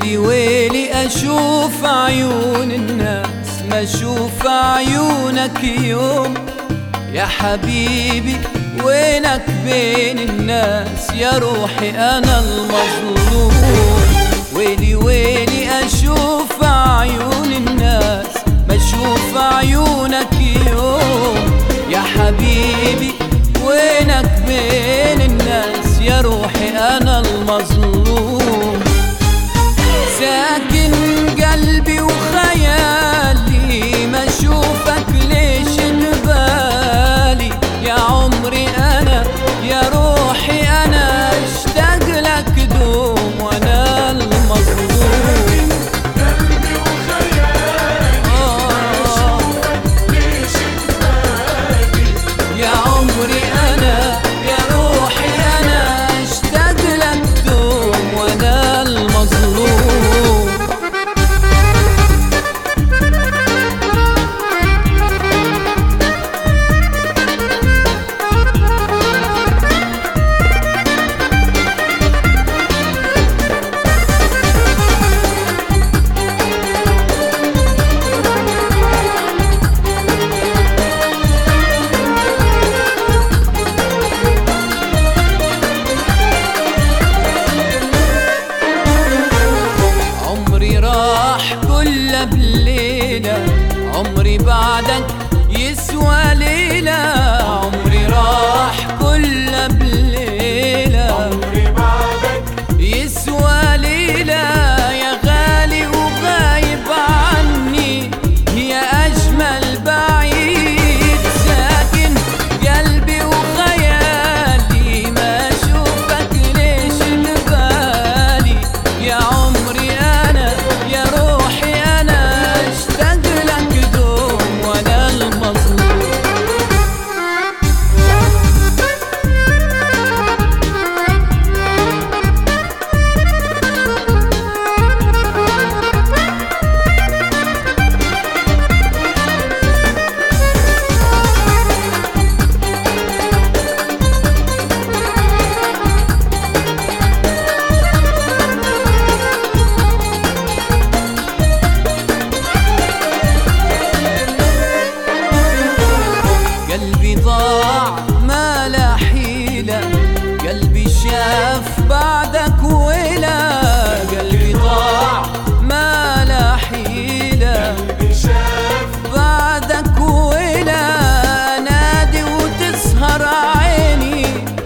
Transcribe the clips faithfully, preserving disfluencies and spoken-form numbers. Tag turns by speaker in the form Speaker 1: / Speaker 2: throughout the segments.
Speaker 1: ويلي ويلي أشوف عيون الناس ما أشوف عيونك يوم. يا حبيبي وينك بين الناس يا روحي أنا المظلوم. ويلي ويلي أشوف عيون الناس ما أشوف عيونك يوم. يا حبيبي وينك بين الناس يا روحي أنا المظلوم. ساكن قلبي وخيالي ما أشوفك ليش ببالي. يا عمري أنا يا روحي أنا اشتاق لك دوم وأنا المظلوم.
Speaker 2: قلبي وخيالي ما أشوفك ليش ببالي.
Speaker 1: يا عمري أنا يا روحي أنا اشتاق لك دوم وأنا المظلوم. بليلة عمري بعدك يسوى ليلة. عمري راح كله بليلة
Speaker 2: عمري بعدك
Speaker 1: يسوى ليلة. يا غالي وغايب عني يا أجمل بعيد. ساكن قلبي وخيالي ما أشوفك ليش ببالي. يا عمري أنا يا روحي قلبي ضاع ما لا حيلة. قلبي شاف بعدك ويلا. قلبي ضاع ما لا حيلة.
Speaker 2: قلبي شاف
Speaker 1: بعدك ويلا. نادي وتسهر عيني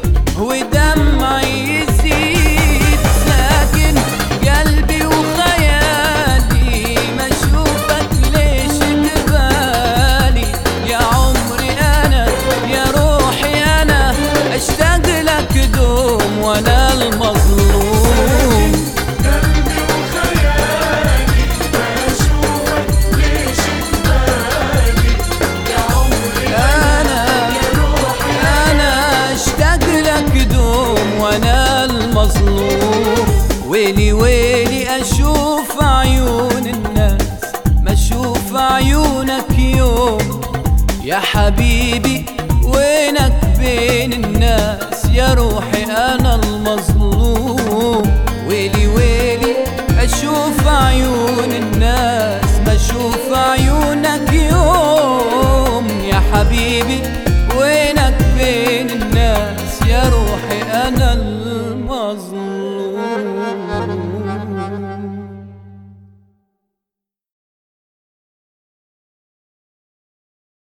Speaker 1: ودمعي يزيد. ساكن قلبي وخيالي ما أشوفك ليش ببالي. يا عمري يا روحي أنا أشتاق لك دوم وأنا المظلوم.
Speaker 2: قلبي وخيالي ما أشوفك ليش ببالي. يا عمري
Speaker 1: أنا
Speaker 2: يا روحي
Speaker 1: أنا أشتاق لك دوم وأنا المظلوم. ويلي ويلي أشوف عيون الناس ما أشوف عيونك يوم. يا حبيبي وينك بين الناس يا روحي أنا المظلوم.